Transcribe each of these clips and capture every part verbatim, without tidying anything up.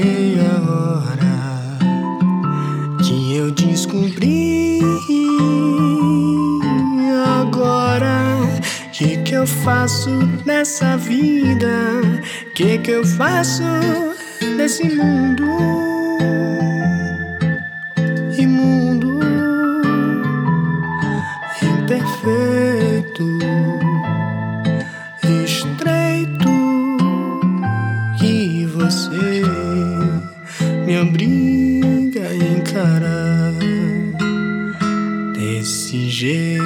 meia hora que eu descobri agora. Que que eu faço nessa vida? Que que eu faço nesse mundo? Imundo, imperfeito, estreito, que você me obriga a encarar desse jeito.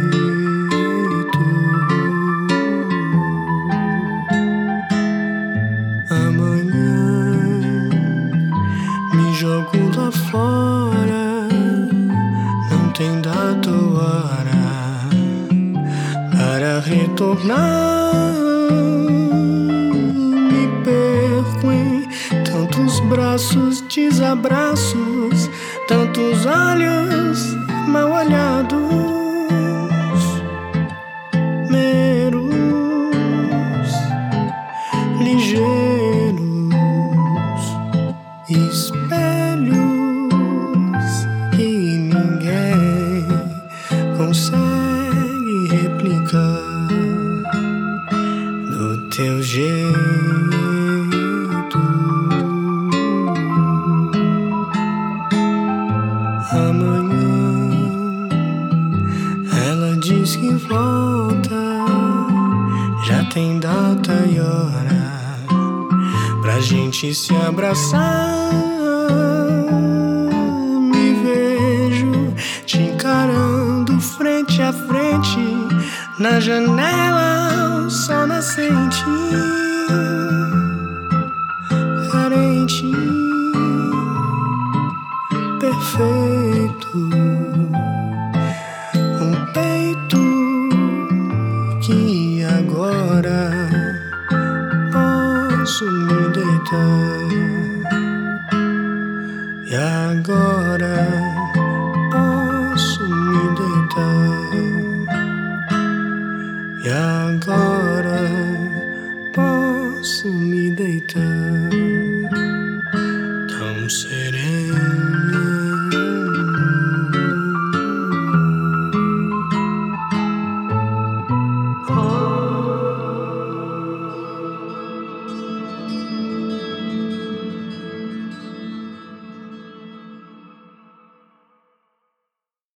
Amanhã me jogo lá fora, não tem data ou hora para retornar. Me perco em tantos braços, desabraços, tantos olhos mal olhados, meros, ligeiros, espelhos que ninguém consegue replicar do teu jeito. Amanhã ela diz que volta, já tem data e hora pra gente se abraçar. Me vejo te encarando frente a frente, na janela o sol nascente, carente, perfeito.